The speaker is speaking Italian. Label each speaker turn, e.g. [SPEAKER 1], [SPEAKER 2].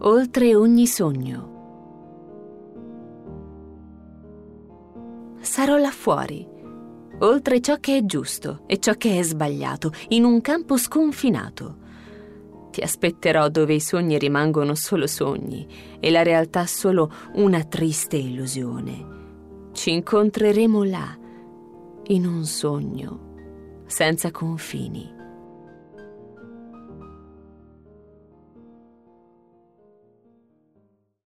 [SPEAKER 1] oltre ogni sogno. Sarò là fuori, oltre ciò che è giusto e ciò che è sbagliato, in un campo sconfinato. Ti aspetterò dove i sogni rimangono solo sogni e la realtà solo una triste illusione. Ci incontreremo là, in un sogno senza confini.